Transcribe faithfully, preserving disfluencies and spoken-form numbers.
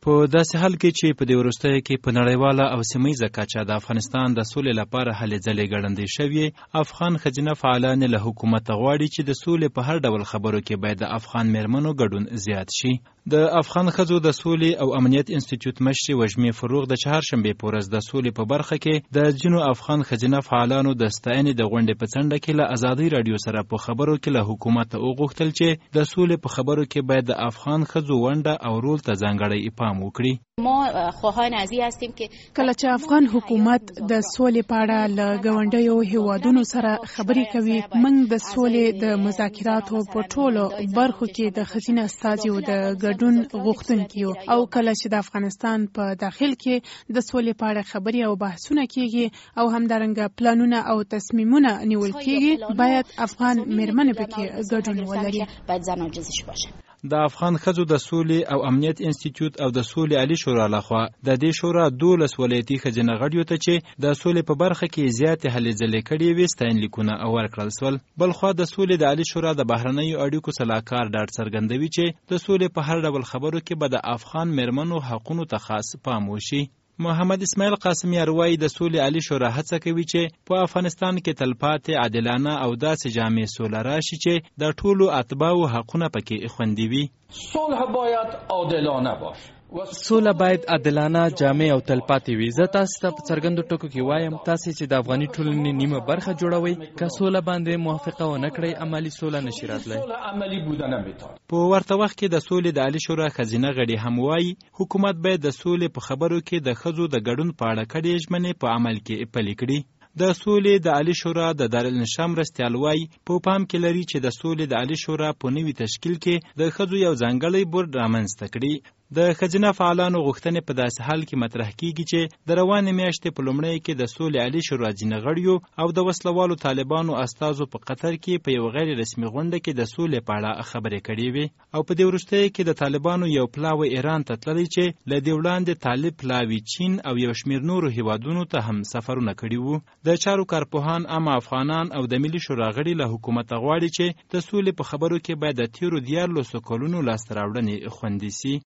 په داسې حال کې چې په دې وروستیو کې په نړیواله او سیمه کچه د افغانستان د سولې لپاره هلې ځلې ګړندۍ شوې، افغان ښځینه فعالان له حکومته غواړي چې د سولې په هر ډول خبرو کې باید د افغان میرمنو ګډون زیات شي. د افغان ښځو د سولې او امنیت انسټیټیوټ مشرې وژمې فروغ د چهارشنبې په ورځ د سولې په برخه کې د ځینو افغان ښځینه فعالانو د ستاینې د غونډې په څنډه کې له ازادۍ راډیو سره په خبرو کې له حکومته وغوښتل چې د سولې په خبرو کې باید د افغان ښځو ونډه او رول ته ځانګړی پام وکړي. ما خواهان ازی هستیم که کله چې افغان حکومت د سولې په اړه له ګاونډیو هیوادونو سره خبرې کوي، موږ د سولې د مذاکراتو په ټولو برخو کې د ښځینه استازیو د ګډون غوښتونکي یو، او کله چې د افغانستان په داخل کې د سولې په اړه خبرې او بحثونه کیږي او همدارنګه پلانونه او تصمیمونه نیول کیږي، باید افغان میرمنې پکې ګډون ولري. باید زنان جزش باشه. د افغان ښځو د سولې او امنیت انسټیټیوټ او د سولې عالی شورا لخوا د دې شورا دولس ولایتي ښځینه غړیو ته چې د سولې په برخه کې زیاتې هلې ځلې کړې وې ستاینلیکونه ورکړل سول. بلخوا د سولې د عالی شورا د بهرنیو اړیکو سلاکار ډاډ څرګندوي چې د سولې په هر ډول خبرو کې به د افغان میرمنو حقونو ته خاص پام وشي. محمد اسماعیل قاسمی اروایی د سولې عالی شورا هڅه کوي چې په افغانستان کې تلپاتې عادلانه او داسې جامع سوله راشي چې د ټولو اتباعو حقونه پکې خوندي وي. صلح باید عادلانه باشه. سوله باید عادلانه، جامع او تلپاتې وي. زه تاسو ته په څرګندو ټکو کې وایم، تاسو چې د افغاني ټولنې نیمه برخه جوړوي، که سوله باندې موافقه ونه کړئ، عملی سوله نشي راتلی. په ورته وخت کې د سولې د عالی شورا ښځینه غړي هم وایي حکومت باید د سولې په خبرو کې د ښځو د ګډون په اړه کړې ژمنې په عمل کې پلي کړي. د سولې د عالی شورا د دارالانشا مرستیال وایي په پام کې لري چې د سولې د عالی شورا په نوي تشکیل کې د ښځو یو ځانګړی بورډ رامنځته کړي. د ښځینه فعالانو غوښتنې په داسې حال کې مطرح کیږي چې د روانې میاشتې په لومړۍ کې د سولې عالی شورا ځینې غړیو او د وسلوالو طالبانو استازو په قطر کې په یو غیر رسمي غونډه کې د سولې په اړه خبرې کړې وې، او په دې وروستیو کې د طالبانو یو پلاوی ایران ته تللی چې له دې وړاندې طالب پلاوی چین او یو شمېر نورو هیوادونو ته هم سفرونه کړي وو. د چارو کارپوهان عام افغانان او د ملي شورا غړي له حکومته غواړي چې د سولې په خبرو کې باید د تیرو دیارلسو کلونو لاسته راوړنې خوندي سي.